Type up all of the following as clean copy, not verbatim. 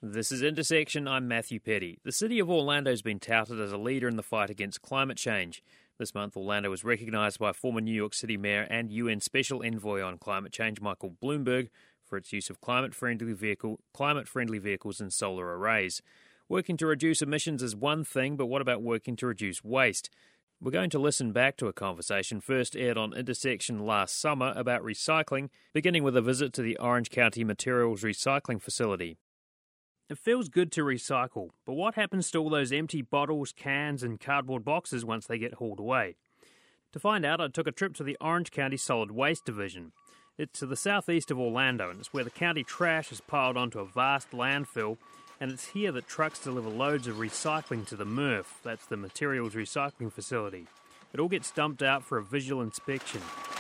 This is Intersection, I'm Matthew Petty. The city of Orlando has been touted as a leader in the fight against climate change. This month, Orlando was recognised by former New York City Mayor and UN Special Envoy on Climate Change, Michael Bloomberg, for its use of climate-friendly vehicles and solar arrays. Working to reduce emissions is one thing, but what about working to reduce waste? We're going to listen back to a conversation first aired on Intersection last summer about recycling, beginning with a visit to the Orange County Materials Recycling Facility. It feels good to recycle, but what happens to all those empty bottles, cans and cardboard boxes once they get hauled away? To find out, I took a trip to the Orange County Solid Waste Division. It's to the southeast of Orlando, and it's where the county trash is piled onto a vast landfill, and it's here that trucks deliver loads of recycling to the MRF, that's the Materials Recycling Facility. It all gets dumped out for a visual inspection.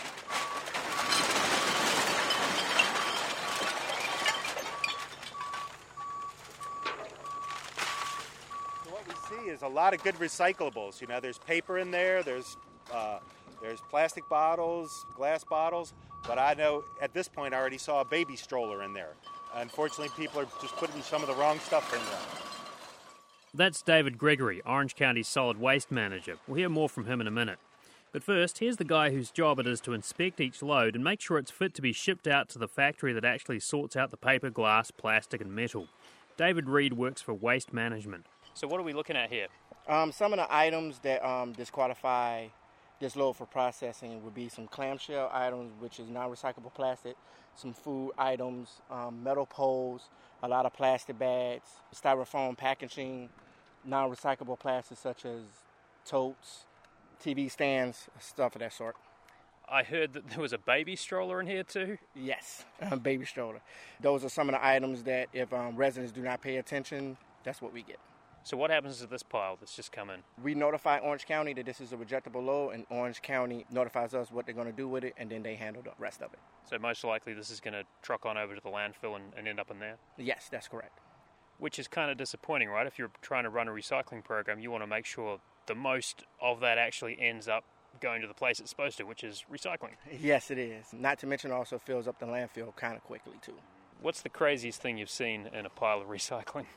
Is a lot of good recyclables. You know, there's paper in there, there's plastic bottles, glass bottles, but I know at this point I already saw a baby stroller in there. Unfortunately, people are just putting some of the wrong stuff in there. That's David Gregory, Orange County's Solid Waste Manager. We'll hear more from him in a minute. But first, here's the guy whose job it is to inspect each load and make sure it's fit to be shipped out to the factory that actually sorts out the paper, glass, plastic and metal. David Reed works for Waste Management. So what are we looking at here? Some of the items that disqualify this load for processing would be some clamshell items, which is non-recyclable plastic, some food items, metal poles, a lot of plastic bags, styrofoam packaging, non-recyclable plastics such as totes, TV stands, stuff of that sort. I heard that there was a baby stroller in here too? Yes, a baby stroller. Those are some of the items that if residents do not pay attention, that's what we get. So what happens to this pile that's just come in? We notify Orange County that this is a rejectable load, and Orange County notifies us what they're going to do with it, and then they handle the rest of it. So most likely this is going to truck on over to the landfill and end up in there? Yes, that's correct. Which is kind of disappointing, right? If you're trying to run a recycling program, you want to make sure the most of that actually ends up going to the place it's supposed to, which is recycling. Yes, it is. Not to mention also fills up the landfill kind of quickly, too. What's the craziest thing you've seen in a pile of recycling?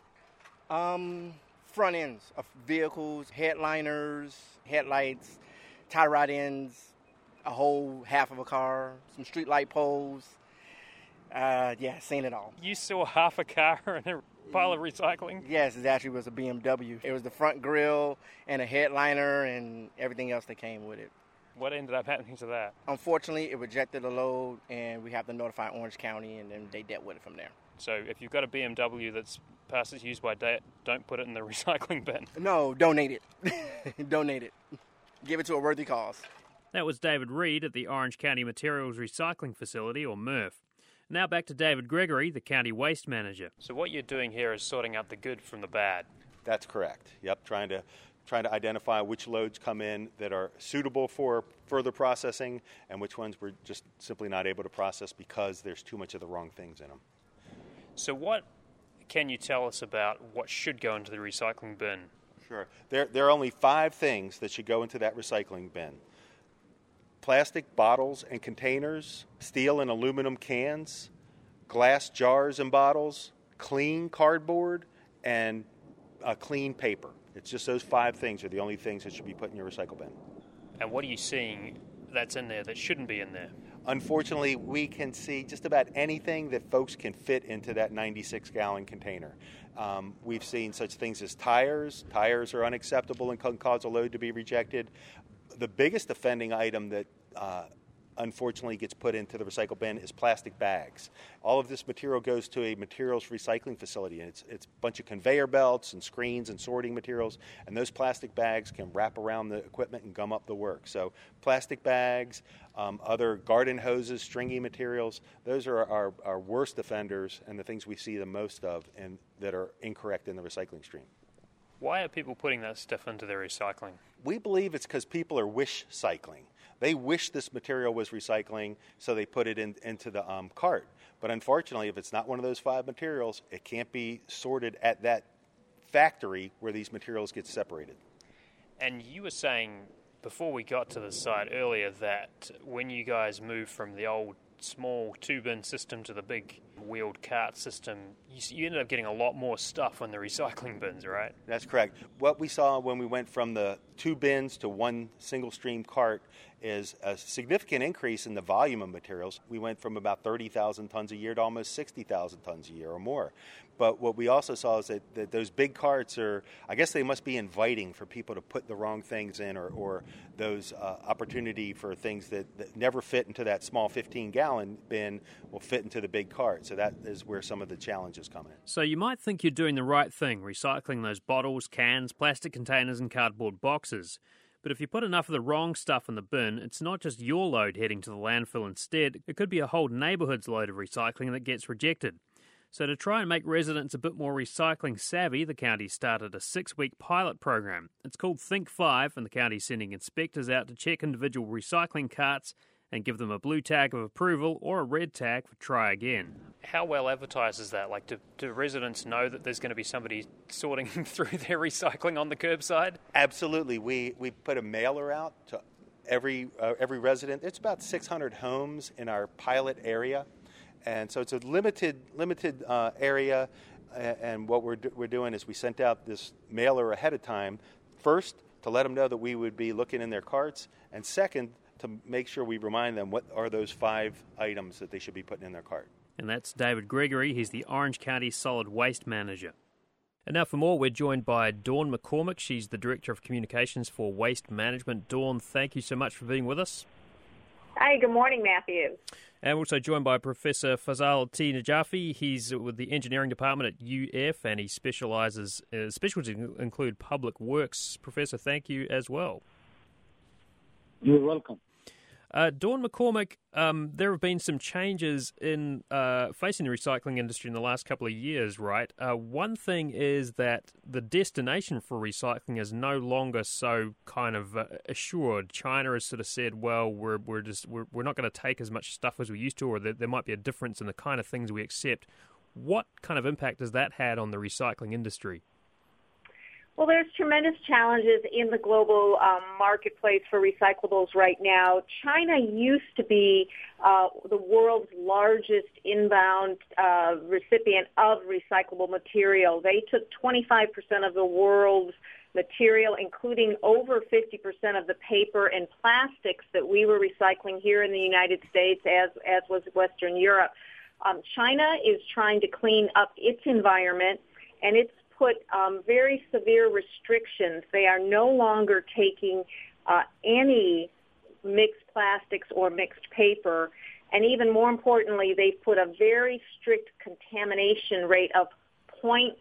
Front ends of vehicles, headliners, headlights, tie rod ends, a whole half of a car, some street light poles. Seen it all. You saw half a car in a pile of recycling? Yes, it actually was a BMW. It was the front grille and a headliner and everything else that came with it. What ended up happening to that? Unfortunately, it rejected the load, and we have to notify Orange County, and then they dealt with it from there. So if you've got a BMW that's past its use by date, don't put it in the recycling bin. No, donate it. Donate it. Give it to a worthy cause. That was David Reed at the Orange County Materials Recycling Facility, or MRF. Now back to David Gregory, the County Waste Manager. So what you're doing here is sorting out the good from the bad. That's correct. Yep, trying to identify which loads come in that are suitable for further processing and which ones we're just simply not able to process because there's too much of the wrong things in them. So what can you tell us about what should go into the recycling bin? Sure. There are only 5 things that should go into that recycling bin. Plastic bottles and containers, steel and aluminum cans, glass jars and bottles, clean cardboard, and clean paper. It's just those 5 things are the only things that should be put in your recycle bin. And what are you seeing that's in there that shouldn't be in there? Unfortunately, we can see just about anything that folks can fit into that 96-gallon container. We've seen such things as tires. Tires are unacceptable and can cause a load to be rejected. The biggest offending item that unfortunately gets put into the recycle bin is plastic bags. All of this material goes to a materials recycling facility, and it's a bunch of conveyor belts and screens and sorting materials, and those plastic bags can wrap around the equipment and gum up the work. So plastic bags, other garden hoses, stringy materials, those are our worst offenders and the things we see the most of and that are incorrect in the recycling stream. Why are people putting that stuff into their recycling? We believe it's because people are wish cycling. They wish this material was recycling, so they put it into the cart. But unfortunately, if it's not one of those 5 materials, it can't be sorted at that factory where these materials get separated. And you were saying before we got to the site earlier that when you guys moved from the old small two-bin system to the big wheeled cart system, you ended up getting a lot more stuff on the recycling bins, right? That's correct. What we saw when we went from the 2 bins to 1 single stream cart is a significant increase in the volume of materials. We went from about 30,000 tons a year to almost 60,000 tons a year or more. But what we also saw is that those big carts I guess they must be inviting for people to put the wrong things in, or those opportunity for things that never fit into that small 15-gallon bin will fit into the big cart. So that is where some of the challenges come in. So you might think you're doing the right thing, recycling those bottles, cans, plastic containers and cardboard boxes. But if you put enough of the wrong stuff in the bin, it's not just your load heading to the landfill instead. It could be a whole neighbourhood's load of recycling that gets rejected. So to try and make residents a bit more recycling savvy, the county started a 6-week pilot program. It's called Think 5, and the county's sending inspectors out to check individual recycling carts and give them a blue tag of approval or a red tag for try again. How well advertised is that? Like, do residents know that there's going to be somebody sorting through their recycling on the curbside? Absolutely. We put a mailer out to every resident. It's about 600 homes in our pilot area. And so it's a limited area, and what we're doing is we sent out this mailer ahead of time, first to let them know that we would be looking in their carts, and second to make sure we remind them what are those 5 items that they should be putting in their cart. And that's David Gregory. He's the Orange County Solid Waste Manager. And now for more, we're joined by Dawn McCormick. She's the Director of Communications for Waste Management. Dawn, thank you so much for being with us. Hi, good morning, Matthew. And we're also joined by Professor Fazal T. Najafi. He's with the Engineering Department at UF, and he specialises, specialties include public works. Professor, thank you as well. You're welcome. Dawn McCormick, there have been some changes in facing the recycling industry in the last couple of years, right? One thing is that the destination for recycling is no longer so kind of assured. China has sort of said, well, we're not going to take as much stuff as we used to, or there might be a difference in the kind of things we accept. What kind of impact has that had on the recycling industry? Well, there's tremendous challenges in the global marketplace for recyclables right now. China used to be the world's largest inbound recipient of recyclable material. They took 25% of the world's material, including over 50% of the paper and plastics that we were recycling here in the United States, as was Western Europe. China is trying to clean up its environment, and it's put very severe restrictions. They are no longer taking any mixed plastics or mixed paper, and even more importantly, they've put a very strict contamination rate of 0.5%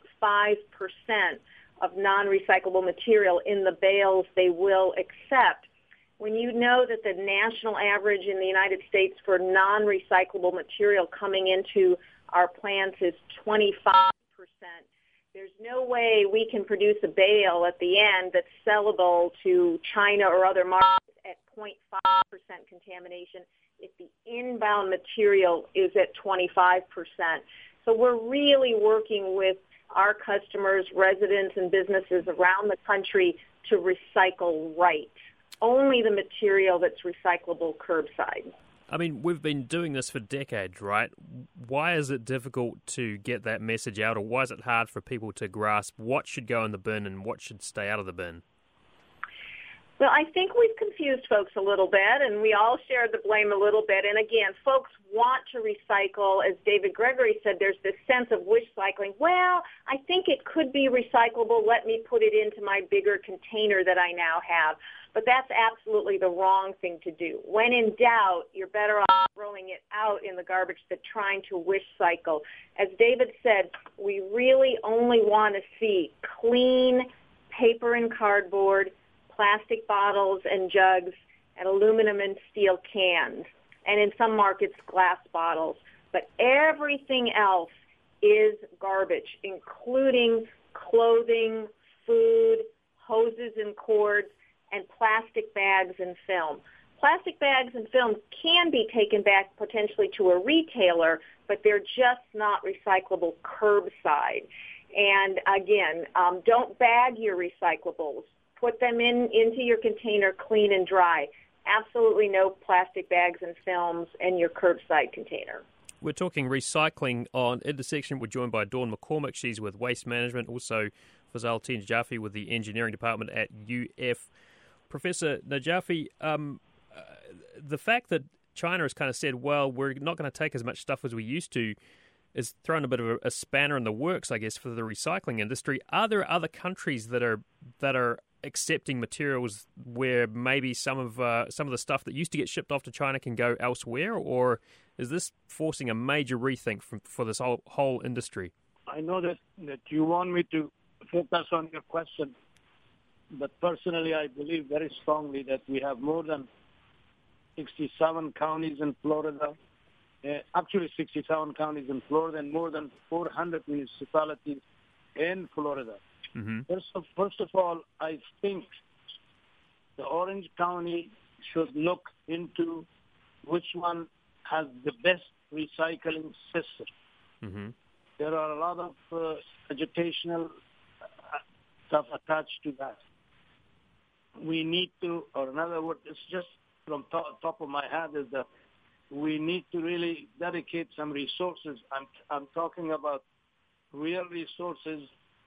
of non-recyclable material in the bales they will accept. When you know that the national average in the United States for non-recyclable material coming into our plants is 25%, there's no way we can produce a bale at the end that's sellable to China or other markets at 0.5% contamination if the inbound material is at 25%. So we're really working with our customers, residents, and businesses around the country to recycle right. Only the material that's recyclable curbside. I mean, we've been doing this for decades, right? Why is it difficult to get that message out, or why is it hard for people to grasp what should go in the bin and what should stay out of the bin? Well, I think we've confused folks a little bit, and we all share the blame a little bit. And again, folks want to recycle. As David Gregory said, there's this sense of wish cycling. Well, I think it could be recyclable. Let me put it into my bigger container that I now have. But that's absolutely the wrong thing to do. When in doubt, you're better off throwing it out in the garbage than trying to wish cycle. As David said, we really only want to see clean paper and cardboard, plastic bottles and jugs, and aluminum and steel cans, and in some markets, glass bottles. But everything else is garbage, including clothing, food, hoses and cords, and plastic bags and film. Plastic bags and film can be taken back potentially to a retailer, but they're just not recyclable curbside. And again, don't bag your recyclables. Put them into your container clean and dry. absolutely no plastic bags and films in your curbside container. We're talking recycling on Intersection. We're joined by Dawn McCormick. She's with Waste Management. Also, Faisal Najafi with the Engineering Department at UF. Professor Najafi, the fact that China has kind of said, well, we're not going to take as much stuff as we used to, is thrown a bit of a spanner in the works, I guess, for the recycling industry. Are there other countries that are accepting materials where maybe some of the stuff that used to get shipped off to China can go elsewhere, or is this forcing a major rethink for this whole industry? I know that you want me to focus on your question, but personally I believe very strongly that we have more than 67 counties in Florida, actually 67 counties in Florida and more than 400 municipalities in Florida. Mm-hmm. First of all, I think the Orange County should look into which one has the best recycling system. Mm-hmm. There are a lot of educational stuff attached to that. We need to, or in other words, it's just from top of my head, is that we need to really dedicate some resources. I'm talking about real resources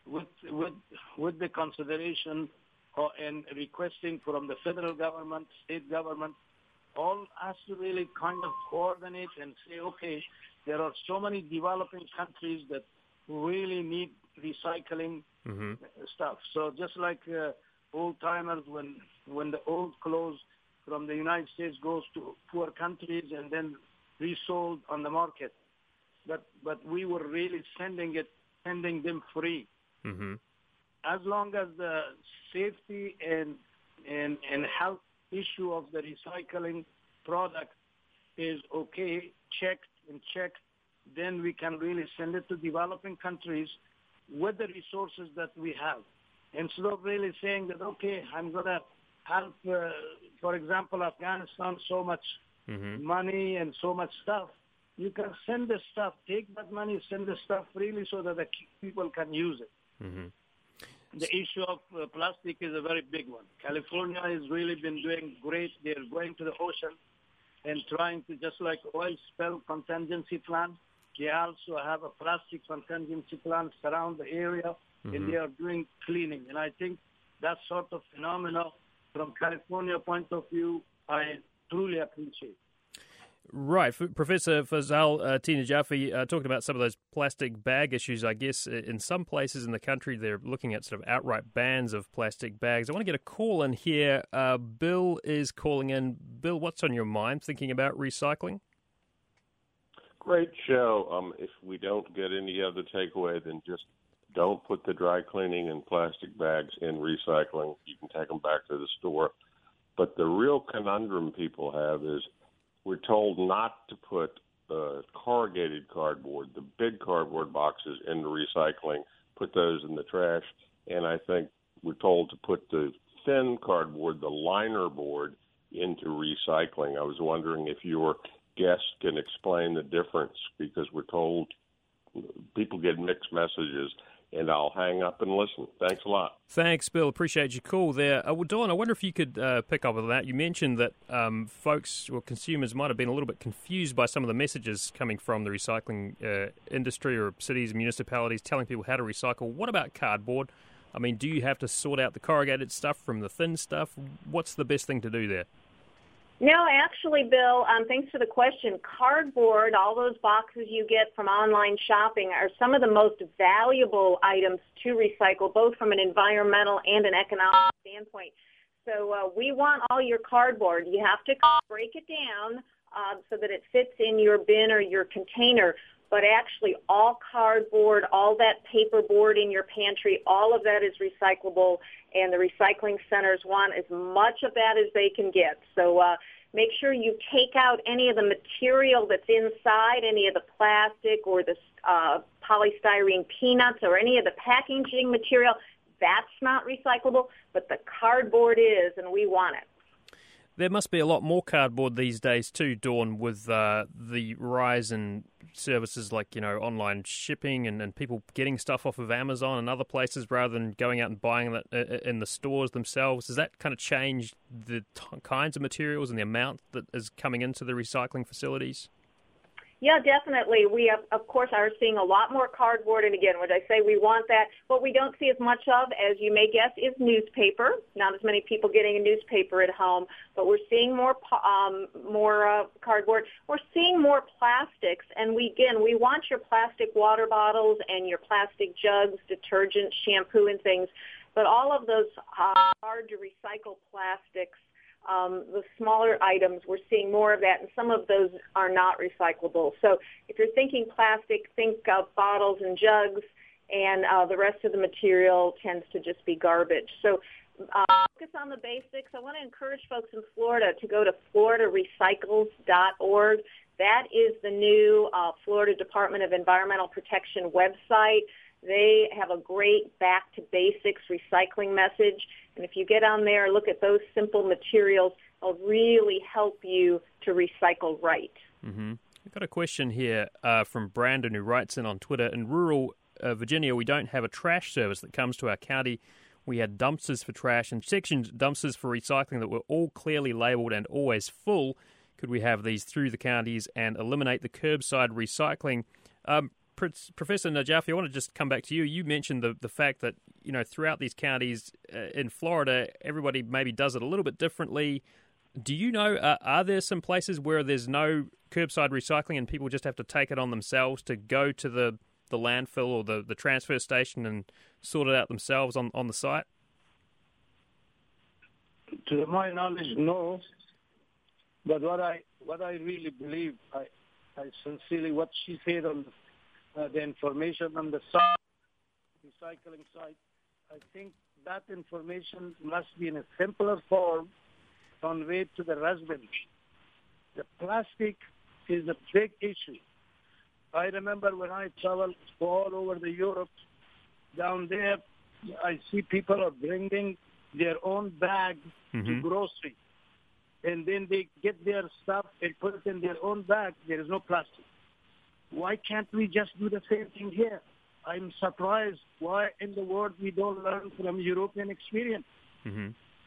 with the consideration and requesting from the federal government, state government, all has to really kind of coordinate and say, okay, there are so many developing countries that really need recycling stuff. So just like old timers, when the old clothes from the United States goes to poor countries and then resold on the market, but we were really sending them free. Mm-hmm. As long as the safety and health issue of the recycling product is okay, checked, then we can really send it to developing countries with the resources that we have. Instead of really saying that, okay, I'm going to help, for example, Afghanistan, so much money and so much stuff. You can send the stuff, take that money, send the stuff freely so that the people can use it. Mm-hmm. The issue of plastic is a very big one. California has really been doing great. They're going to the ocean and trying to, just like oil spill contingency plan, they also have a plastic contingency plan around the area, and they are doing cleaning. And I think that sort of phenomena, from California point of view, I truly appreciate. Right. Professor Faisal Najafi talking about some of those plastic bag issues. I guess in some places in the country they're looking at sort of outright bans of plastic bags. I want to get a call in here. Bill is calling in. Bill, what's on your mind thinking about recycling? Great show. If we don't get any other takeaway, then just don't put the dry cleaning and plastic bags in recycling. You can take them back to the store. But the real conundrum people have is we're told not to put corrugated cardboard, the big cardboard boxes, into recycling, put those in the trash. And I think we're told to put the thin cardboard, the liner board, into recycling. I was wondering if your guest can explain the difference, because we're told people get mixed messages. And I'll hang up and listen. Thanks a lot. Thanks, Bill. Appreciate your call there. Well, Dawn, I wonder if you could pick up on that. You mentioned that folks or consumers might have been a little bit confused by some of the messages coming from the recycling industry or cities and municipalities telling people how to recycle. What about cardboard? I mean, do you have to sort out the corrugated stuff from the thin stuff? What's the best thing to do there? No, actually, Bill, thanks for the question. Cardboard, all those boxes you get from online shopping, are some of the most valuable items to recycle, both from an environmental and an economic standpoint. So we want all your cardboard. You have to break it down so that it fits in your bin or your container. But actually, all cardboard, all that paperboard in your pantry, all of that is recyclable, and the recycling centers want as much of that as they can get. So make sure you take out any of the material that's inside, any of the plastic or the polystyrene peanuts or any of the packaging material. That's not recyclable, but the cardboard is, and we want it. There must be a lot more cardboard these days too, Dawn, with the rise in services like, online shipping and people getting stuff off of Amazon and other places rather than going out and buying it in the stores themselves. Has that kind of changed the kinds of materials and the amount that is coming into the recycling facilities? Yeah, definitely. We, of course, are seeing a lot more cardboard. And again, when I say we want that, what we don't see as much of, as you may guess, is newspaper. Not as many people getting a newspaper at home, but we're seeing more cardboard. We're seeing more plastics. And we want your plastic water bottles and your plastic jugs, detergent, shampoo, and things. But all of those hard to recycle plastics, the smaller items, we're seeing more of that, and some of those are not recyclable. So if you're thinking plastic, think of bottles and jugs, and the rest of the material tends to just be garbage. So focus on the basics. I want to encourage folks in Florida to go to floridarecycles.org. That is the new Florida Department of Environmental Protection website. They have a great back-to-basics recycling message. And if you get on there and look at those simple materials, it'll really help you to recycle right. Mm-hmm. I've got a question here from Brandon, who writes in on Twitter. In rural Virginia, we don't have a trash service that comes to our county. We had dumpsters for trash and sections dumpsters for recycling that were all clearly labelled and always full. Could we have these through the counties and eliminate the curbside recycling? Professor Najafi, I want to just come back to you. You mentioned the fact that, throughout these counties in Florida, everybody maybe does it a little bit differently. Do you know, are there some places where there's no curbside recycling and people just have to take it on themselves to go to the landfill or the transfer station and sort it out themselves on the site? To my knowledge, no. But what I really believe, I sincerely, what she said on the information on the site, recycling site, I think that information must be in a simpler form conveyed to the residents. The plastic is a big issue. I remember when I traveled all over the Europe, down there, I see people are bringing their own bag to grocery. And then they get their stuff and put it in their own bag. There is no plastic. Why can't we just do the same thing here? I'm surprised why in the world we don't learn from European experience. Mm-hmm.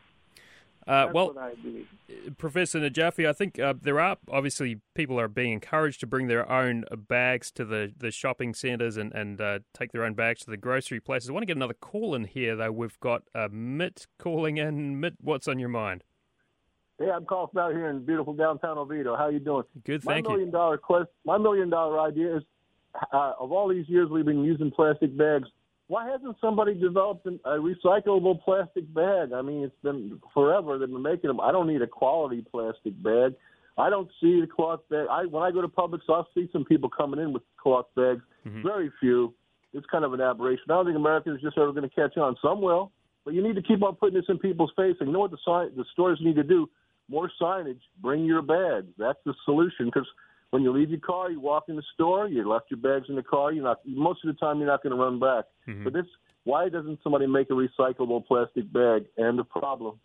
That's what I believe. Professor Najafi, I think there are, obviously, people are being encouraged to bring their own bags to the shopping centres and take their own bags to the grocery places. I want to get another call in here, though. We've got Mitt calling in. Mitt, what's on your mind? Hey, I'm calling out here in beautiful downtown Oviedo. How you doing? Good, thank you. My $1 million idea is, of all these years we've been using plastic bags, why hasn't somebody developed a recyclable plastic bag? I mean, it's been forever they've been making them. I don't need a quality plastic bag. I don't see the cloth bag. When I go to Publix, I'll see some people coming in with cloth bags. Very few. It's kind of an aberration. I don't think Americans are just ever going to catch on. Some will, but you need to keep on putting this in people's face. And you know what the stores need to do? More signage. Bring your bags. That's the solution. Because when you leave your car, you walk in the store, you left your bags in the car. Most of the time, you're not going to run back. But why doesn't somebody make a recyclable plastic bag? And the problem.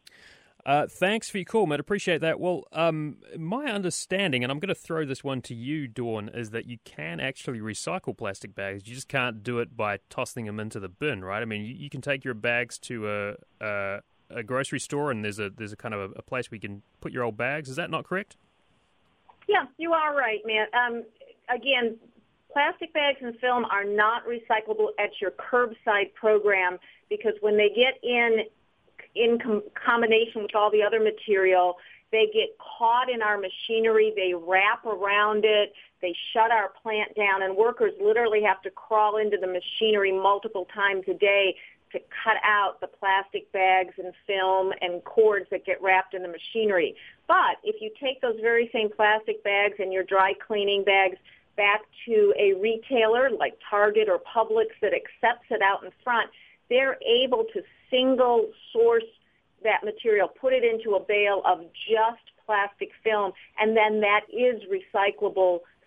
Thanks for your call, Matt. Appreciate that. Well, my understanding, and I'm going to throw this one to you, Dawn, is that you can actually recycle plastic bags. You just can't do it by tossing them into the bin, right? I mean, you can take your bags to a grocery store, and there's a kind of a place where you can put your old bags. Is that not correct? Yeah, you are right, Matt. Again, plastic bags and film are not recyclable at your curbside program because when they get in combination with all the other material, they get caught in our machinery, they wrap around it, they shut our plant down, and workers literally have to crawl into the machinery multiple times a day to cut out the plastic bags and film and cords that get wrapped in the machinery. But if you take those very same plastic bags and your dry cleaning bags back to a retailer like Target or Publix that accepts it out in front, they're able to single source that material, put it into a bale of just plastic film, and then that is recyclable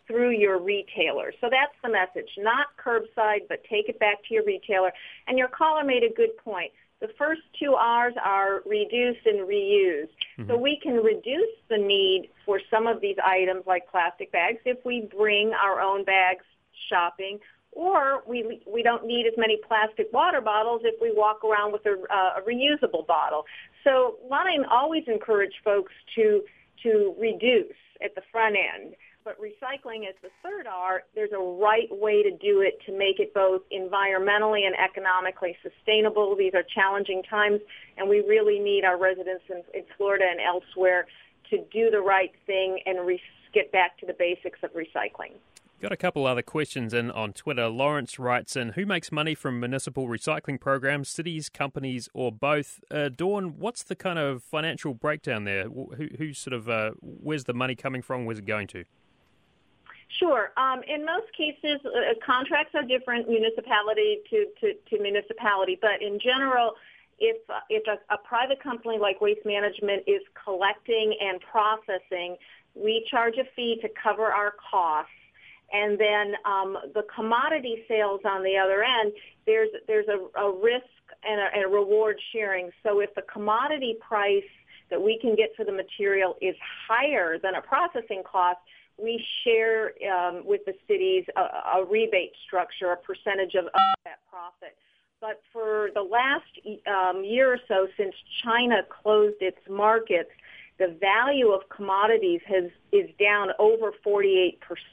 through your retailer. So that's the message, not curbside, but take it back to your retailer. And your caller made a good point. The first two R's are reduce and reuse. So we can reduce the need for some of these items like plastic bags if we bring our own bags shopping, or we don't need as many plastic water bottles if we walk around with a reusable bottle. So I always encourage folks to reduce at the front end. But recycling as the third R, there's a right way to do it to make it both environmentally and economically sustainable. These are challenging times, and we really need our residents in Florida and elsewhere to do the right thing and get back to the basics of recycling. Got a couple other questions in on Twitter. Lawrence writes in, who makes money from municipal recycling programs, cities, companies, or both? Dawn, what's the kind of financial breakdown there? Who sort of, where's the money coming from? Where's it going to? Sure. In most cases, contracts are different municipality to municipality, but in general, if a private company like Waste Management is collecting and processing, we charge a fee to cover our costs. And then the commodity sales on the other end, there's a risk and a reward sharing. So if the commodity price that we can get for the material is higher than a processing cost, we share with the cities a rebate structure, a percentage of that profit. But for the last year or so, since China closed its markets, the value of commodities is down over 48%.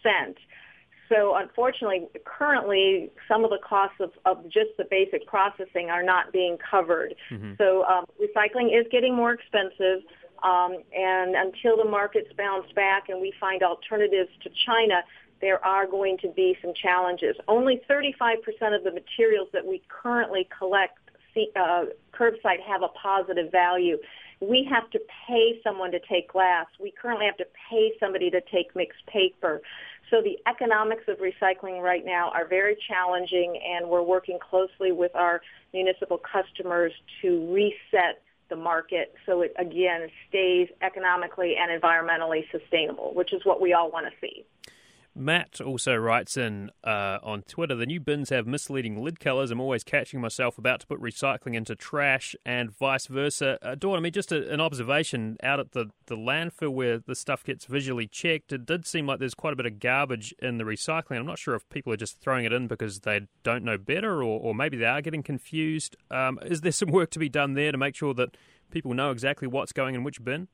So unfortunately, currently, some of the costs of just the basic processing are not being covered. So recycling is getting more expensive. And until the markets bounce back and we find alternatives to China, there are going to be some challenges. Only 35% of the materials that we currently collect curbside have a positive value. We have to pay someone to take glass. We currently have to pay somebody to take mixed paper. So the economics of recycling right now are very challenging, and we're working closely with our municipal customers to reset the market so it, again, stays economically and environmentally sustainable, which is what we all want to see. Matt also writes in on Twitter, the new bins have misleading lid colours. I'm always catching myself about to put recycling into trash and vice versa. Dawn, I mean, just an observation out at the landfill where the stuff gets visually checked, it did seem like there's quite a bit of garbage in the recycling. I'm not sure if people are just throwing it in because they don't know better or maybe they are getting confused. Is there some work to be done there to make sure that people know exactly what's going in which bin?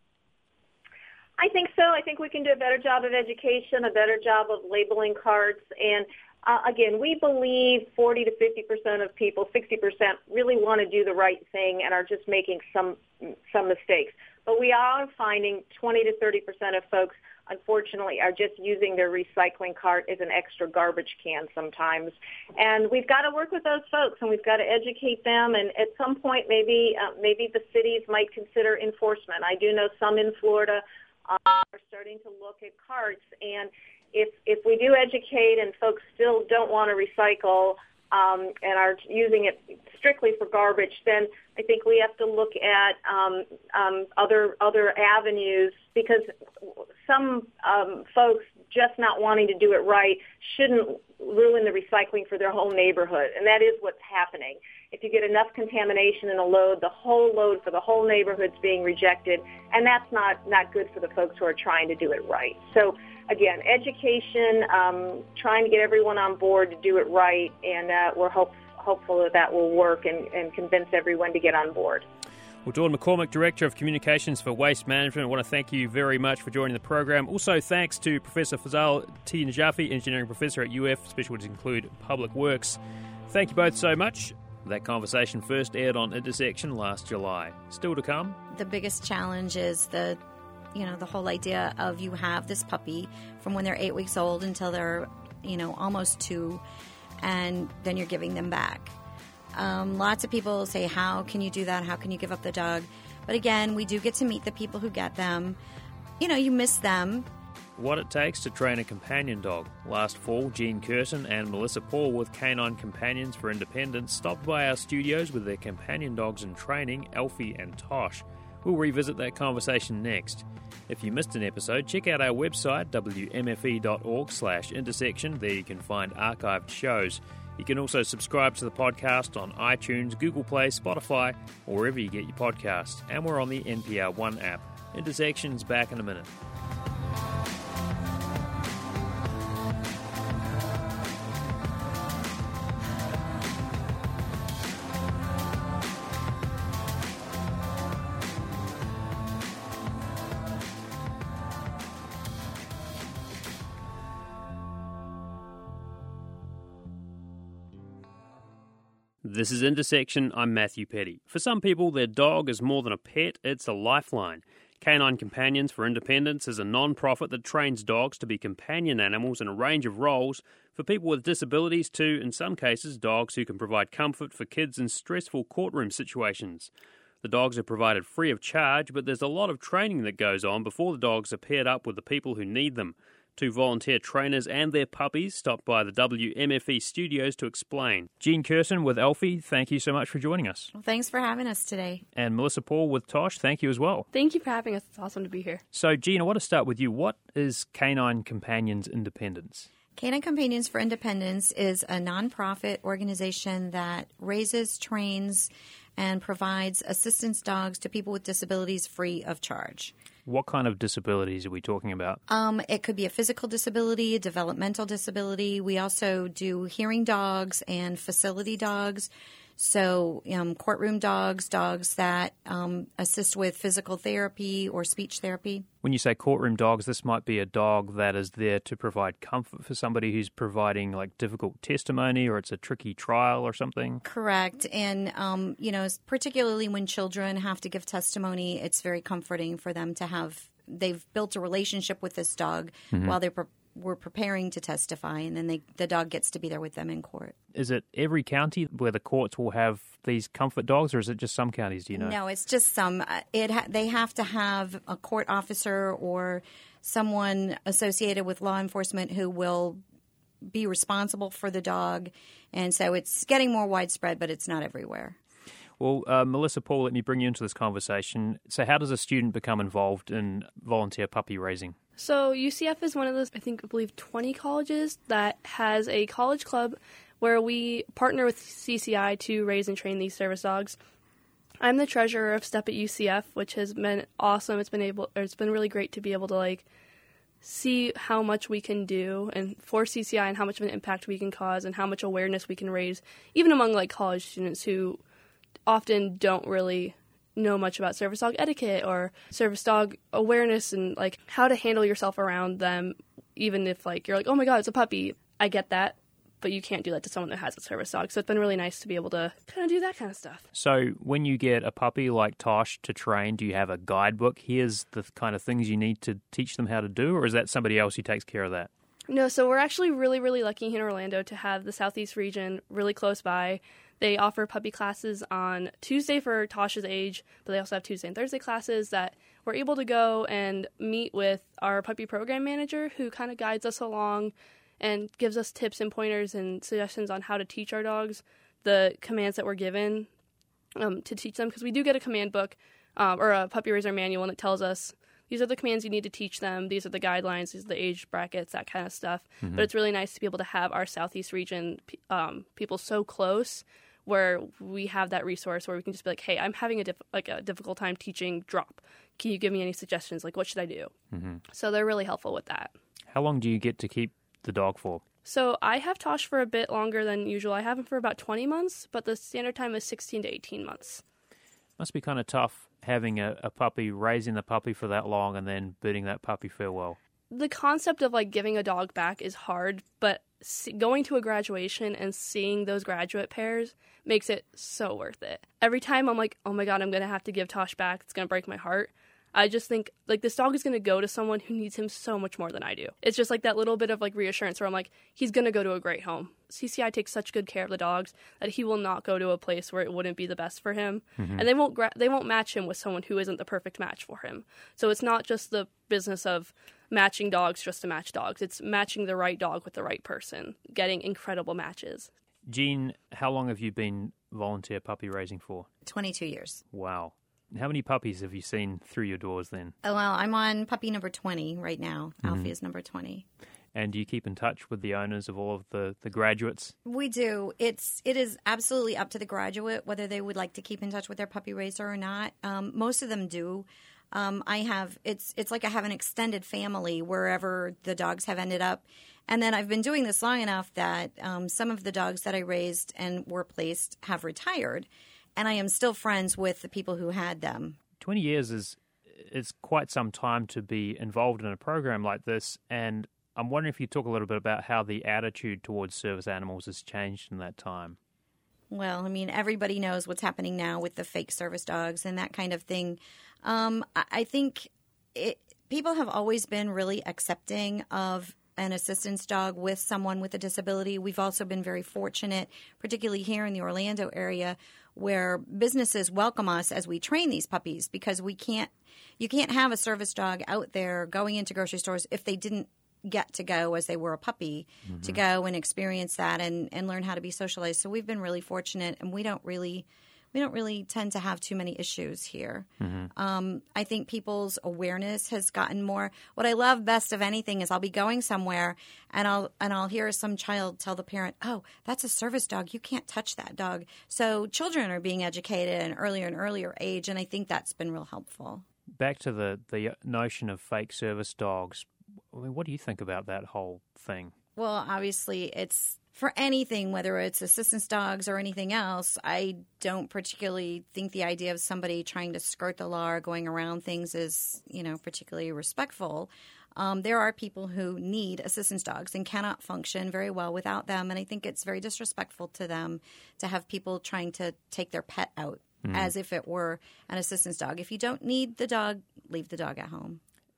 I think so. I think we can do a better job of education, a better job of labeling carts. And again, we believe 40 to 50% of people, 60% really want to do the right thing and are just making some mistakes. But we are finding 20 to 30% of folks, unfortunately, are just using their recycling cart as an extra garbage can sometimes. And we've got to work with those folks, and we've got to educate them. And at some point, maybe the cities might consider enforcement. I do know some in Florida are starting to look at carts, and if we do educate and folks still don't want to recycle and are using it strictly for garbage, then I think we have to look at other avenues, because some folks just not wanting to do it right shouldn't ruin the recycling for their whole neighborhood, and that is what's happening. If you get enough contamination in a load, the whole load for the whole neighborhood's being rejected, and that's not good for the folks who are trying to do it right. So, again, education, trying to get everyone on board to do it right, and we're hopeful that will work and convince everyone to get on board. Well, Dawn McCormick, Director of Communications for Waste Management, I want to thank you very much for joining the program. Also, thanks to Professor Fazal T. Najafi, Engineering Professor at UF, specialties include Public Works. Thank you both so much. That conversation first aired on Intersection last July. Still to come. The biggest challenge is the whole idea of you have this puppy from when they're 8 weeks old until they're, almost 2, and then you're giving them back. Lots of people say, how can you do that? How can you give up the dog? But again, we do get to meet the people who get them. You miss them. What it takes to train a companion dog. Last fall, Jean Curtin and Melissa Paul with Canine Companions for Independence stopped by our studios with their companion dogs in training, Elfie and Tosh. We'll revisit that conversation next. If you missed an episode, check out our website, wmfe.org/intersection. There you can find archived shows. You can also subscribe to the podcast on iTunes, Google Play, Spotify, or wherever you get your podcasts. And we're on the NPR One app. Intersection's back in a minute. This is Intersection. I'm Matthew Petty. For some people, their dog is more than a pet, it's a lifeline. Canine Companions for Independence is a non-profit that trains dogs to be companion animals in a range of roles for people with disabilities to, in some cases, dogs who can provide comfort for kids in stressful courtroom situations. The dogs are provided free of charge, but there's a lot of training that goes on before the dogs are paired up with the people who need them. Two volunteer trainers and their puppies stopped by the WMFE studios to explain. Jean Kirsten with Alfie, thank you so much for joining us. Well, thanks for having us today. And Melissa Paul with Tosh, thank you as well. Thank you for having us. It's awesome to be here. So, Jean, I want to start with you. What is Canine Companions Independence? Canine Companions for Independence is a nonprofit organization that raises, trains, and provides assistance dogs to people with disabilities free of charge. What kind of disabilities are we talking about? It could be a physical disability, a developmental disability. We also do hearing dogs and facility dogs. So courtroom dogs that assist with physical therapy or speech therapy. When you say courtroom dogs, this might be a dog that is there to provide comfort for somebody who's providing like difficult testimony, or it's a tricky trial or something. Correct. And, particularly when children have to give testimony, it's very comforting for them to have, they've built a relationship with this dog while we're preparing to testify, and then the dog gets to be there with them in court. Is it every county where the courts will have these comfort dogs, or is it just some counties, do you know? No, it's just some. They have to have a court officer or someone associated with law enforcement who will be responsible for the dog, and so it's getting more widespread, but it's not everywhere. Well, Melissa Paul, let me bring you into this conversation. So how does a student become involved in volunteer puppy raising? So UCF is one of those, I believe 20 colleges that has a college club where we partner with CCI to raise and train these service dogs. I'm the treasurer of STEP at UCF, which has been awesome. It's been really great to be able to see how much we can do and for CCI and how much of an impact we can cause and how much awareness we can raise, even among college students who often don't really know much about service dog etiquette or service dog awareness and how to handle yourself around them, even if you're oh my god, it's a puppy. I get that, but you can't do that to someone that has a service dog. So it's been really nice to be able to kind of do that kind of stuff. So when you get a puppy like Tosh to train, do you have a guidebook? Here's the kind of things you need to teach them how to do, or is that somebody else who takes care of that? No, so we're actually really, really lucky here in Orlando to have the Southeast region really close by. They offer puppy classes on Tuesday for Tosh's age, but they also have Tuesday and Thursday classes that we're able to go and meet with our puppy program manager, who kind of guides us along and gives us tips and pointers and suggestions on how to teach our dogs the commands that we're given to teach them. Because we do get a command book or a puppy raiser manual, and it tells us these are the commands you need to teach them. These are the guidelines. These are the age brackets, that kind of stuff. Mm-hmm. But it's really nice to be able to have our Southeast region people so close, where we have that resource where we can just be like, hey, I'm having a difficult time teaching drop. Can you give me any suggestions? What should I do? Mm-hmm. So they're really helpful with that. How long do you get to keep the dog for? So I have Tosh for a bit longer than usual. I have him for about 20 months, but the standard time is 16 to 18 months. Must be kind of tough having a puppy, raising the puppy for that long, and then bidding that puppy farewell. The concept of giving a dog back is hard, but going to a graduation and seeing those graduate pairs makes it so worth it. Every time I'm like, oh my god, I'm going to have to give Tosh back. It's going to break my heart. I just think this dog is going to go to someone who needs him so much more than I do. It's just that little bit of reassurance where I'm like, he's going to go to a great home. CCI takes such good care of the dogs that he will not go to a place where it wouldn't be the best for him. Mm-hmm. And they won't match him with someone who isn't the perfect match for him. So it's not just the business of matching dogs just to match dogs. It's matching the right dog with the right person, getting incredible matches. Jean, how long have you been volunteer puppy raising for? 22 years. Wow. How many puppies have you seen through your doors then? Oh, well, I'm on puppy number 20 right now. Alfie is number 20. And do you keep in touch with the owners of all of the graduates? We do. It is absolutely up to the graduate whether they would like to keep in touch with their puppy raiser or not. Most of them do. It's like I have an extended family wherever the dogs have ended up. And then I've been doing this long enough that some of the dogs that I raised and were placed have retired. And I am still friends with the people who had them. 20 years is quite some time to be involved in a program like this. And I'm wondering if you talk a little bit about how the attitude towards service animals has changed in that time. Well, I mean, everybody knows what's happening now with the fake service dogs and that kind of thing. I think people have always been really accepting of an assistance dog with someone with a disability. We've also been very fortunate, particularly here in the Orlando area, where businesses welcome us as we train these puppies, because you can't have a service dog out there going into grocery stores if they didn't get to go as they were a puppy to go and experience that and learn how to be socialized. So we've been really fortunate, and we don't really tend to have too many issues here. I think people's awareness has gotten more. What I love best of anything is I'll be going somewhere and I'll hear some child tell the parent, "Oh, that's a service dog. You can't touch that dog." So children are being educated at an earlier and earlier age, and I think that's been real helpful. Back to the notion of fake service dogs. I mean, what do you think about that whole thing? Well, obviously, it's for anything, whether it's assistance dogs or anything else. I don't particularly think the idea of somebody trying to skirt the law or going around things is, particularly respectful. There are people who need assistance dogs and cannot function very well without them, and I think it's very disrespectful to them to have people trying to take their pet out as if it were an assistance dog. If you don't need the dog, leave the dog at home.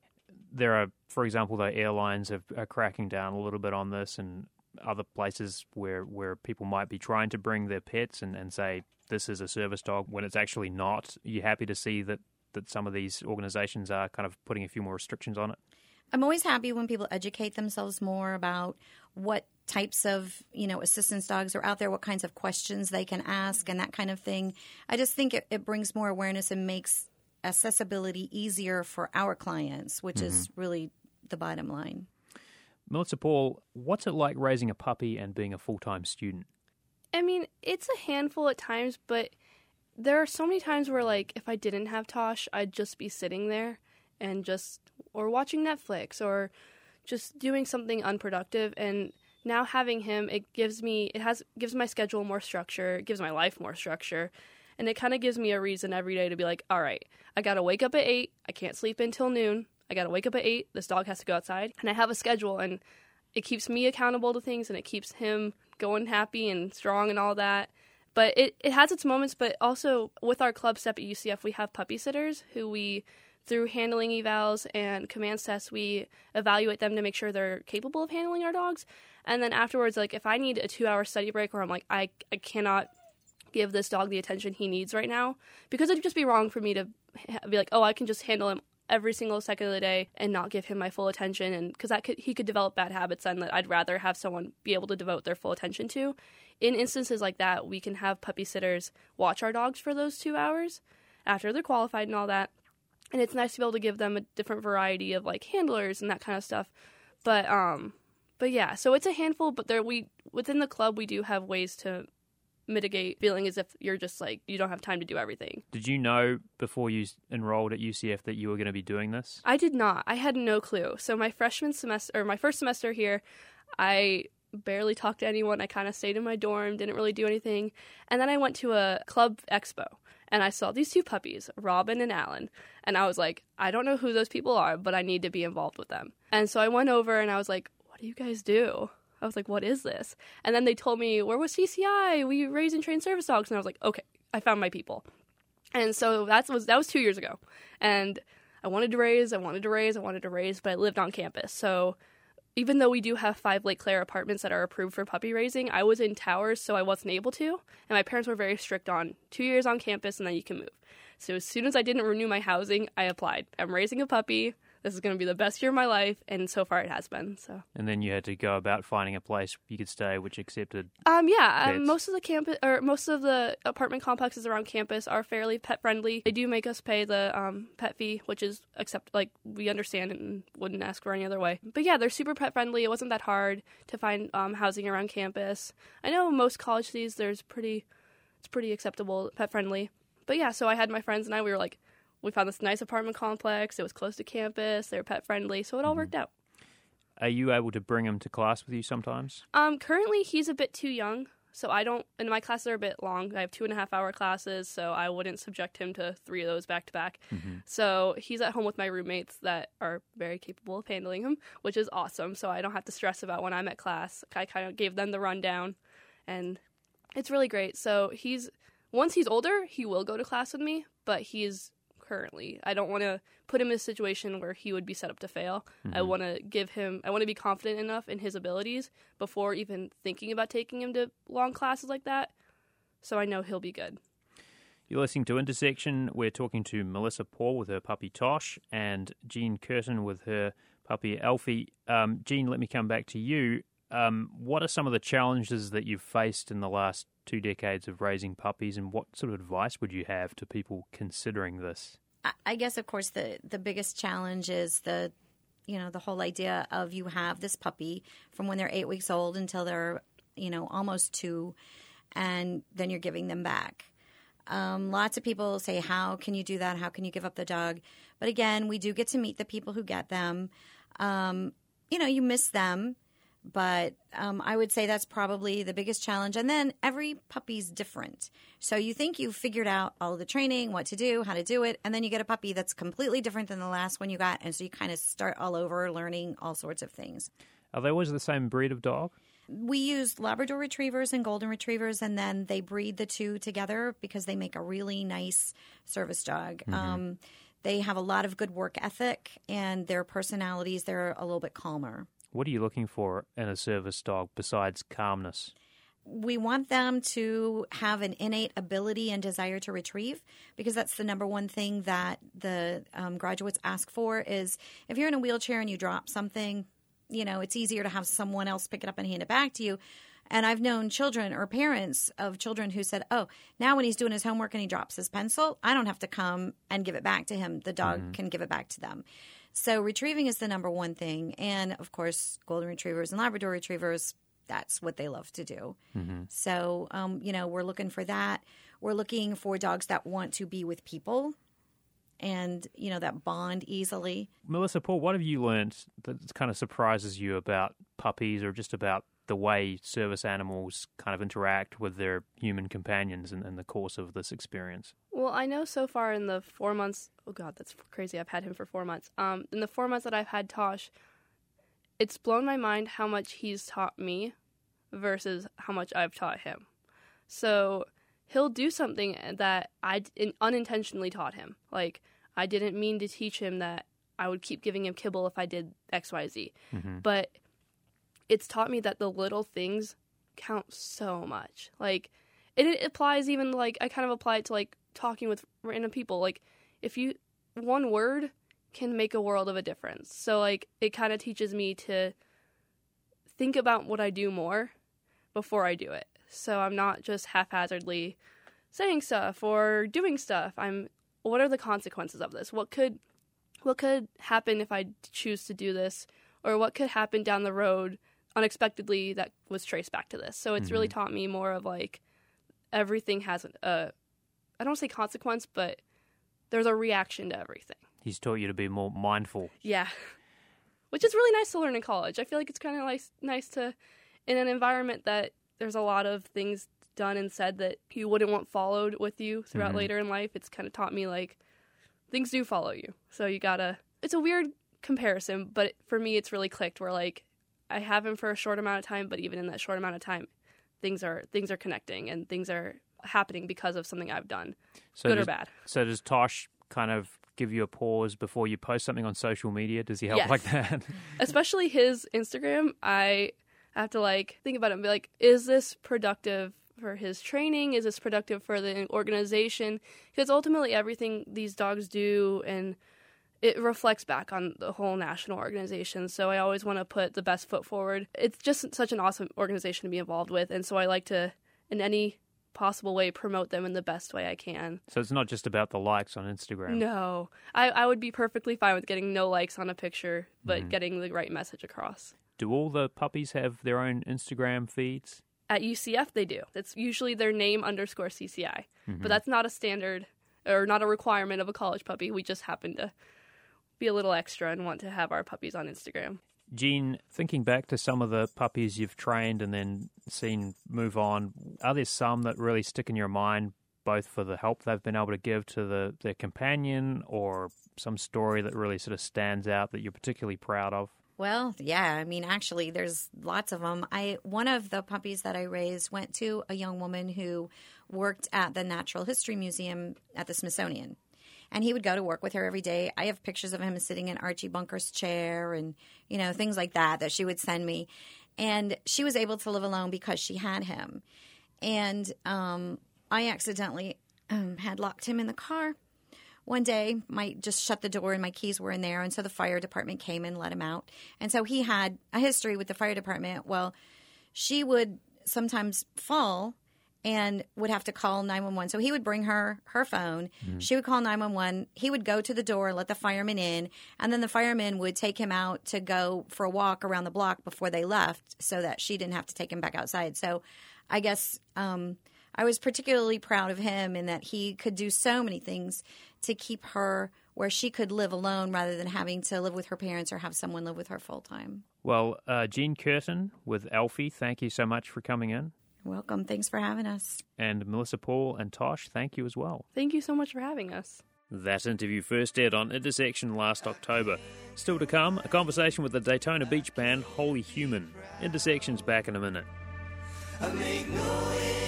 There are, for example, the airlines are cracking down a little bit on this, and other places where people might be trying to bring their pets and say this is a service dog when it's actually not. Are you happy to see that some of these organizations are kind of putting a few more restrictions on it? I'm always happy when people educate themselves more about what types of, assistance dogs are out there, what kinds of questions they can ask and that kind of thing. I just think it brings more awareness and makes accessibility easier for our clients, which is really the bottom line. Melissa Paul, what's it like raising a puppy and being a full-time student? I mean, it's a handful at times, but there are so many times where, if I didn't have Tosh, I'd just be sitting there and or watching Netflix or just doing something unproductive. And now having him, gives my schedule more structure, it gives my life more structure. And it kind of gives me a reason every day to be like, all right, I got to wake up at 8. I can't sleep until noon. I got to wake up at 8. This dog has to go outside. And I have a schedule, and it keeps me accountable to things, and it keeps him going happy and strong and all that. But it has its moments, but also with our club step at UCF, we have puppy sitters who through handling evals and commands tests, we evaluate them to make sure they're capable of handling our dogs. And then afterwards, if I need a 2-hour study break where I'm like, I cannot give this dog the attention he needs right now, because it'd just be wrong for me to be like, oh, I can just handle him every single second of the day and not give him my full attention, and because he could develop bad habits then that I'd rather have someone be able to devote their full attention to. In instances like that, we can have puppy sitters watch our dogs for those 2 hours after they're qualified and all that, and it's nice to be able to give them a different variety of handlers and that kind of stuff. But yeah, so it's a handful, but within the club we do have ways to mitigate feeling as if you're just you don't have time to do everything. Did you know before you enrolled at UCF that you were going to be doing this? I did not. I had no clue. So my first semester here, I barely talked to anyone. I kind of stayed in my dorm, didn't really do anything. And then I went to a club expo and I saw these 2 puppies, Robin and Alan. And I was like, I don't know who those people are, but I need to be involved with them. And so I went over and I was like, what do you guys do? I was like, what is this? And then they told me, where was CCI? We raise and train service dogs. And I was like, okay, I found my people. And so that was 2 years ago. And I wanted to raise, but I lived on campus. So even though we do have 5 Lake Claire apartments that are approved for puppy raising, I was in Towers, so I wasn't able to. And my parents were very strict on 2 years on campus and then you can move. So as soon as I didn't renew my housing, I applied. I'm raising a puppy. this is going to be the best year of my life, and so far it has been. So. And then you had to go about finding a place you could stay which accepted pets. Most of the campus or most of the apartment complexes around campus are fairly pet friendly. They do make us pay the pet fee, which is we understand and wouldn't ask for any other way. But yeah, they're super pet friendly. It wasn't that hard to find housing around campus. I know most college cities it's pretty acceptable, pet friendly. But yeah, so I had my friends and we found this nice apartment complex. It was close to campus. They were pet friendly, so it all worked out. Are you able to bring him to class with you sometimes? Currently, he's a bit too young, so I don't. And my classes are a bit long. I have 2.5-hour classes, so I wouldn't subject him to 3 of those back to back. So he's at home with my roommates that are very capable of handling him, which is awesome. So I don't have to stress about when I'm at class. I kind of gave them the rundown, and it's really great. So once he's older, he will go to class with me, but currently, I don't want to put him in a situation where he would be set up to fail. I want to be confident enough in his abilities before even thinking about taking him to long classes like that, so I know he'll be good. You're listening to Intersection. We're talking to Melissa Paul with her puppy Tosh and Jean Curtin with her puppy Alfie. Jean, let me come back to you. What are some of the challenges that you've faced in the last 2 decades of raising puppies, and what sort of advice would you have to people considering this? I guess, of course, the biggest challenge is the whole idea of you have this puppy from when they're 8 weeks old until they're, almost 2, and then you're giving them back. Lots of people say, how can you do that? How can you give up the dog? But again, we do get to meet the people who get them. You miss them. But I would say that's probably the biggest challenge. And then every puppy's different. So you think you've figured out all of the training, what to do, how to do it, and then you get a puppy that's completely different than the last one you got. And so you kind of start all over learning all sorts of things. Are they always the same breed of dog? We use Labrador Retrievers and Golden Retrievers, and then they breed the two together because they make a really nice service dog. They have a lot of good work ethic, and their personalities, they're a little bit calmer. What are you looking for in a service dog besides calmness? We want them to have an innate ability and desire to retrieve, because that's the number one thing that the graduates ask for is if you're in a wheelchair and you drop something, it's easier to have someone else pick it up and hand it back to you. And I've known children or parents of children who said, oh, now when he's doing his homework and he drops his pencil, I don't have to come and give it back to him. The dog can give it back to them. So retrieving is the number one thing. And, of course, Golden Retrievers and Labrador Retrievers, that's what they love to do. So, we're looking for that. We're looking for dogs that want to be with people and, that bond easily. Melissa Paul, what have you learned that kind of surprises you about puppies or just about the way service animals kind of interact with their human companions in the course of this experience? Well, I know so far in the 4 months, oh God, that's crazy, I've had him for 4 months. In the 4 months that I've had Tosh, it's blown my mind how much he's taught me versus how much I've taught him. So he'll do something that I unintentionally taught him. Like, I didn't mean to teach him that I would keep giving him kibble if I did X, Y, Z. But it's taught me that the little things count so much. Like, it applies even, like, I kind of apply it to, like, talking with random people. Like, one word can make a world of a difference. So, like, it kind of teaches me to think about what I do more before I do it. So I'm not just haphazardly saying stuff or doing stuff. What are the consequences of this? What could happen if I choose to do this? Or what could happen down the road unexpectedly that was traced back to this? So it's really taught me more of, like, everything has I don't say consequence, but there's a reaction to everything. He's taught you to be more mindful. Yeah. Which is really nice to learn in college. I feel like it's kind of nice to, in an environment that there's a lot of things done and said that you wouldn't want followed with you throughout later in life. It's kind of taught me, like, things do follow you. So you gotta, it's a weird comparison, but for me it's really clicked where, like, I have him for a short amount of time, but even in that short amount of time, things are connecting and things are happening because of something I've done, good or bad. So does Tosh kind of give you a pause before you post something on social media? Does he help like that? Especially his Instagram, I have to, like, think about it and be like, is this productive for his training? Is this productive for the organization? Because ultimately everything these dogs do and it reflects back on the whole national organization. So I always want to put the best foot forward. It's just such an awesome organization to be involved with, and so I like to, in any possible way, promote them in the best way I can. So it's not just about the likes on Instagram. No. I would be perfectly fine with getting no likes on a picture, but getting the right message across. Do all the puppies have their own Instagram feeds? At UCF, they do. It's usually their name _CCI. But that's not a standard or not a requirement of a college puppy. We just happen to be a little extra and want to have our puppies on Instagram. Jean, thinking back to some of the puppies you've trained and then seen move on, are there some that really stick in your mind, both for the help they've been able to give to their companion or some story that really sort of stands out that you're particularly proud of? Well, yeah. I mean, actually, there's lots of them. One of the puppies that I raised went to a young woman who worked at the Natural History Museum at the Smithsonian. And he would go to work with her every day. I have pictures of him sitting in Archie Bunker's chair and, things like that she would send me. And she was able to live alone because she had him. And I accidentally had locked him in the car. One day, I just shut the door and my keys were in there, and so the fire department came and let him out. And so he had a history with the fire department. Well, she would sometimes fall and would have to call 911. So he would bring her phone. She would call 911. He would go to the door, let the firemen in, and then the firemen would take him out to go for a walk around the block before they left so that she didn't have to take him back outside. So I guess I was particularly proud of him in that he could do so many things to keep her where she could live alone rather than having to live with her parents or have someone live with her full time. Well, Jean Curtin with Alfie, thank you so much for coming in. Welcome. Thanks for having us. And Melissa Paul and Tosh, thank you as well. Thank you so much for having us. That interview first aired on Intersection last October. Still to come, a conversation with the Daytona Beach band Holy Human. Intersection's back in a minute. I make no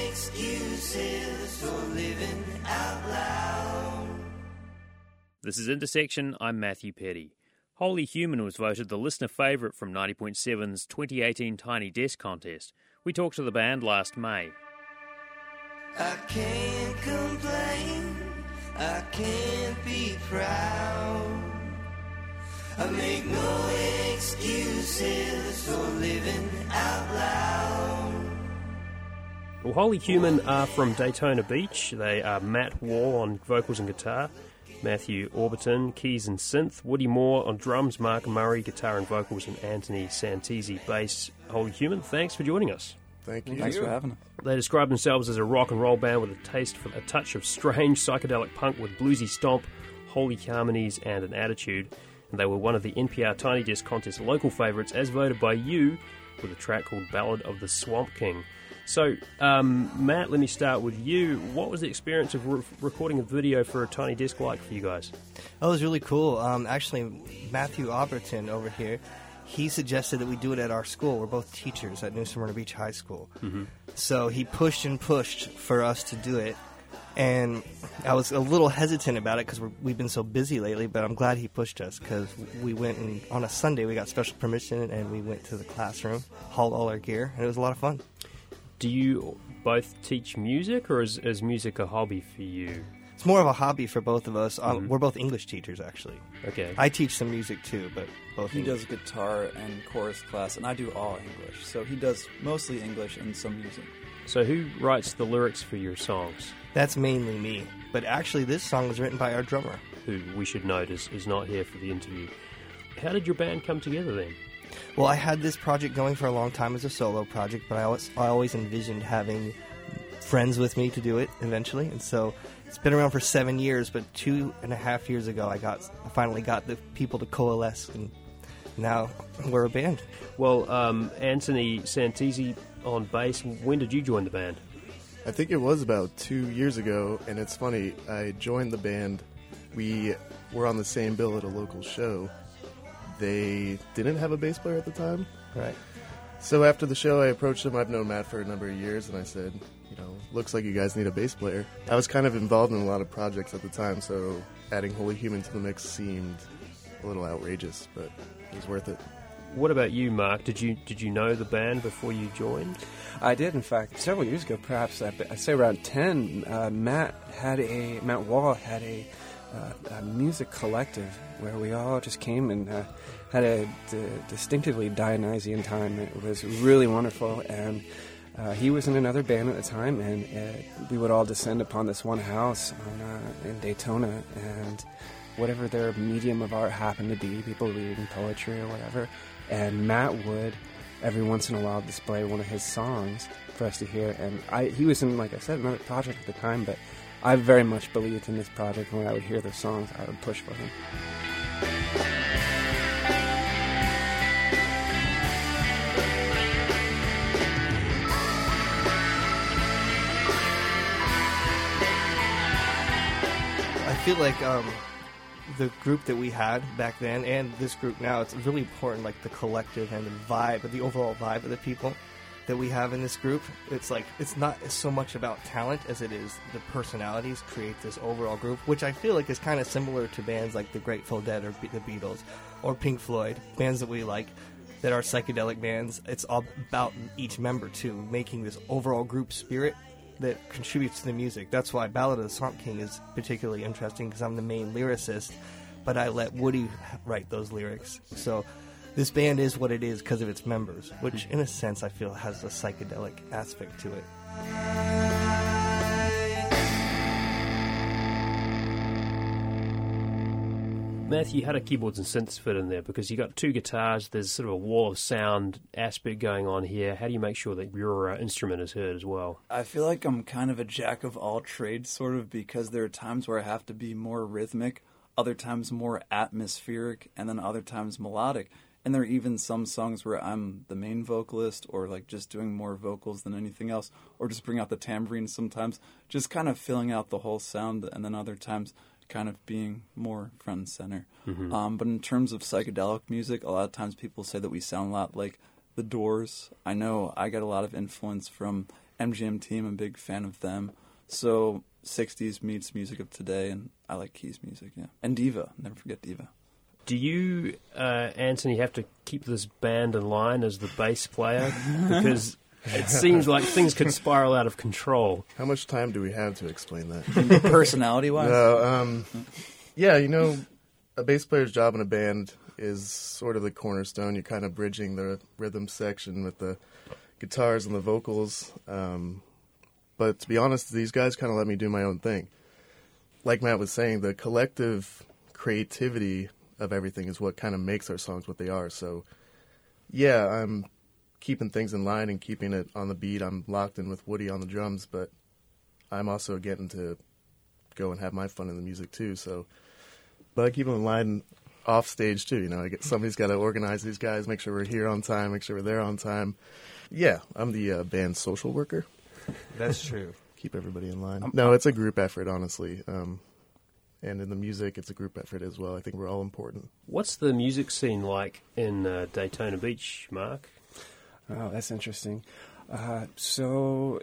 excuses for living out loud. This is Intersection, I'm Matthew Petty. Holy Human was voted the listener favourite from 90.7's 2018 Tiny Desk contest. We talked to the band last May. I can't complain, I can't be proud. I make no excuses for living out loud. Well, Holy Human are from Daytona Beach. They are Matt Wall on vocals and guitar, Matthew Orbiton, keys and synth, Woody Moore on drums, Mark Murray, guitar and vocals, and Anthony Santisi, bass. Holy Human, thanks for joining us. Thank you. Thanks for having us. They describe themselves as a rock and roll band with a taste for a touch of strange psychedelic punk with bluesy stomp, holy harmonies, and an attitude. And they were one of the NPR Tiny Desk Contest local favourites, as voted by you, with a track called Ballad of the Swamp King. So, Matt, let me start with you. What was the experience of recording a video for a Tiny Desk like for you guys? Oh, it was really cool. Actually, Matthew Oberton over here, he suggested that we do it at our school. We're both teachers at New Smyrna Beach High School. Mm-hmm. So he pushed and pushed for us to do it. And I was a little hesitant about it because we've been so busy lately, but I'm glad he pushed us because we went and on a Sunday we got special permission and we went to the classroom, hauled all our gear, and it was a lot of fun. Do you both teach music, or is music a hobby for you? It's more of a hobby for both of us. We're both English teachers, actually. Okay. I teach some music, too, but both He English. does guitar and chorus class, and I do all English. So he does mostly English and some music. So who writes the lyrics for your songs? That's mainly me. But actually, this song was written by our drummer, who we should note is not here for the interview. How did your band come together then? Well, I had this project going for a long time as a solo project, but I always envisioned having friends with me to do it eventually. And so it's been around for 7 years, but 2.5 years ago I finally got the people to coalesce, and now we're a band. Well, Anthony Santisi on bass, when did you join the band? I think it was about 2 years ago, and it's funny, I joined the band. We were on the same bill at a local show. They didn't have a bass player at the time. Right. So after the show, I approached them. I've known Matt for a number of years, and I said, looks like you guys need a bass player. I was kind of involved in a lot of projects at the time, so adding Holy Human to the mix seemed a little outrageous, but it was worth it. What about you, Mark? Did you know the band before you joined? I did, in fact. Several years ago, perhaps, I'd say around 10, Matt Wall had a a music collective where we all just came and had a distinctively Dionysian time. It was really wonderful, and he was in another band at the time, and we would all descend upon this one house in Daytona, and whatever their medium of art happened to be, people reading poetry or whatever, and Matt would every once in a while display one of his songs for us to hear. And he was in, like I said, another project at the time, but I very much believed in this project, and when I would hear their songs, I would push for them. I feel like the group that we had back then and this group now, it's really important, like the collective and the vibe, the overall vibe of the people that we have in this group. It's like, it's not so much about talent as it is the personalities create this overall group, which I feel like is kind of similar to bands like the Grateful Dead or the Beatles or Pink Floyd, bands that we like that are psychedelic bands. It's all about each member too, making this overall group spirit that contributes to the music. That's why Ballad of the Swamp King is particularly interesting, because I'm the main lyricist, but I let Woody write those lyrics. So this band is what it is because of its members, which in a sense I feel has a psychedelic aspect to it. Matthew, how do keyboards and synths fit in there? Because you got two guitars, there's sort of a wall of sound aspect going on here. How do you make sure that your instrument is heard as well? I feel like I'm kind of a jack of all trades, sort of, because there are times where I have to be more rhythmic, other times more atmospheric, and then other times melodic. And there are even some songs where I'm the main vocalist, or like just doing more vocals than anything else, or just bring out the tambourine sometimes, just kind of filling out the whole sound, and then other times kind of being more front and center. Mm-hmm. But in terms of psychedelic music, a lot of times people say that we sound a lot like The Doors. I know I get a lot of influence from MGMT. I'm a big fan of them. So 60s meets music of today, and I like Keys music, yeah. And Diva. Never forget Diva. Do you, Anthony, have to keep this band in line as the bass player? Because it seems like things could spiral out of control. How much time do we have to explain that? Personality-wise? No, yeah, you know, a bass player's job in a band is sort of the cornerstone. You're kind of bridging the rhythm section with the guitars and the vocals. But to be honest, these guys kind of let me do my own thing. Like Matt was saying, the collective creativity of everything is what kind of makes our songs what they are. So, yeah, I'm keeping things in line and keeping it on the beat. I'm locked in with Woody on the drums, but I'm also getting to go and have my fun in the music too. So, but I keep them in line off stage too. You know, somebody's got to organize these guys, make sure we're here on time, make sure we're there on time. Yeah, I'm the band social worker. That's true. Keep everybody in line. No, it's a group effort, honestly. And in the music, it's a group effort as well. I think we're all important. What's the music scene like in Daytona Beach, Mark? Oh, that's interesting. So,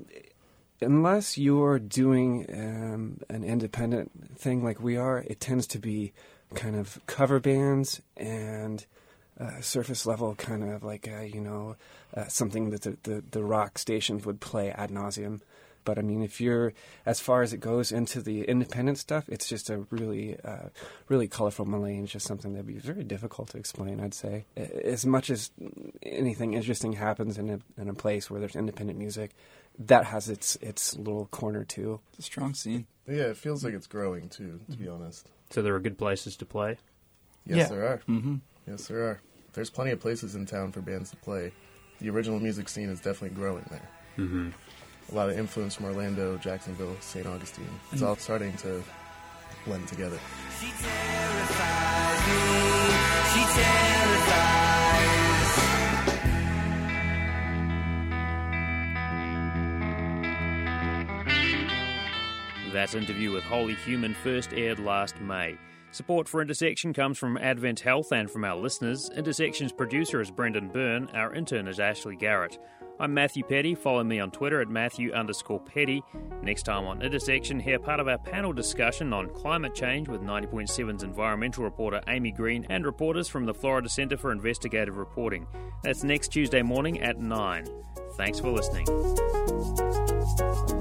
unless you're doing an independent thing like we are, it tends to be kind of cover bands and surface level, kind of like, something that the rock stations would play ad nauseum. But, I mean, if you're, as far as it goes into the independent stuff, it's just a really, really colorful melange, just something that would be very difficult to explain, I'd say. As much as anything interesting happens in a place where there's independent music, that has its little corner, too. It's a strong scene. Yeah, it feels like it's growing, too, to be honest. So there are good places to play? Yes, there are. Mm-hmm. Yes, there are. There's plenty of places in town for bands to play. The original music scene is definitely growing there. Mm-hmm. A lot of influence from Orlando, Jacksonville, St. Augustine. It's all starting to blend together. She terrifies me. She terrifies. That interview with Holy Human first aired last May. Support for Intersection comes from Advent Health and from our listeners. Intersection's producer is Brendan Byrne. Our intern is Ashley Garrett. I'm Matthew Petty. Follow me on Twitter at Matthew_Petty. Next time on Intersection, hear part of our panel discussion on climate change with 90.7's environmental reporter Amy Green and reporters from the Florida Center for Investigative Reporting. That's next Tuesday morning at 9. Thanks for listening.